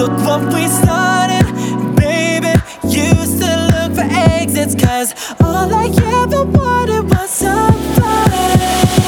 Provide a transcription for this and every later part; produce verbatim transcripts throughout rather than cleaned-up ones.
Look what we started, baby. Used to look for exits, cause all I ever wanted was somebody.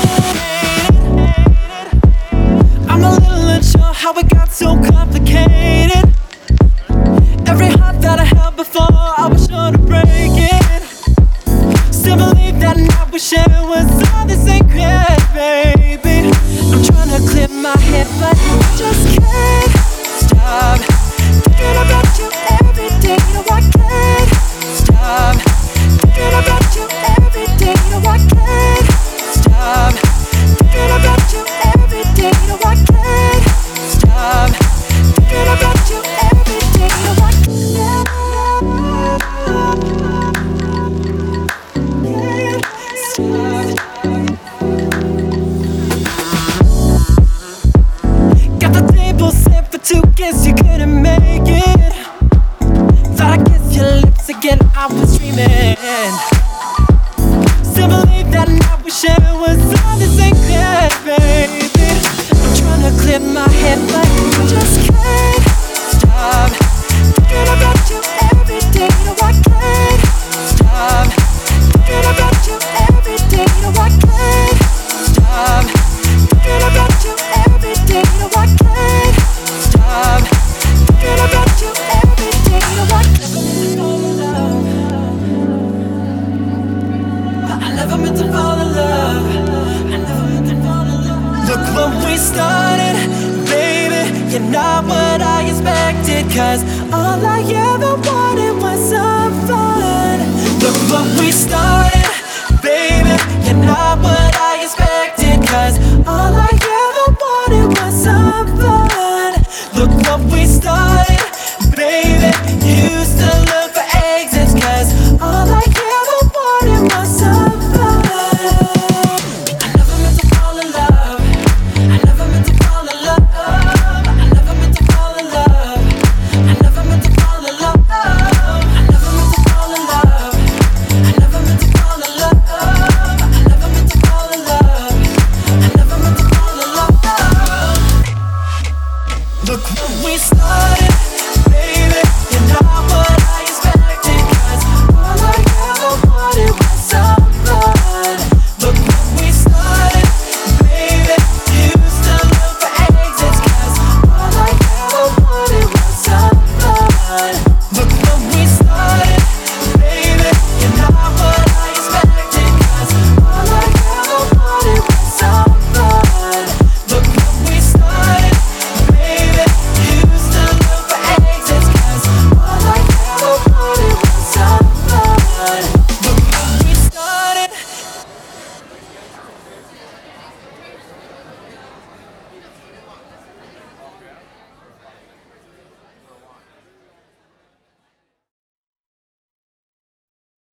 I'm a little unsure how it got so complicated. Every heart that I held before, I was sure to break it. Still believe that night we shared was all the sacred, baby. I'm trying to clear my head, but I just can't stop thinking about you every day. No, I can't stop thinking about you every day. No, I can't stop thinking about you every day. No, I can't stop thinking about you every day. No, I can't stop. Got the table set for two, guess you couldn't make it. Thought I'd kiss your lips again, I was dreaming. Still believe that night we shared was all the sacred, baby. I'm trying to clear my head, but I just can't stop thinking about you every day. No, I can't stop thinking about you every day. No, I can't stop thinking about you every day. No, I can't stop thinking about you every day. No, I never meant to fall in love. I never meant to fall in love. Look what we started, baby. You're not what I expected, cause all I ever wanted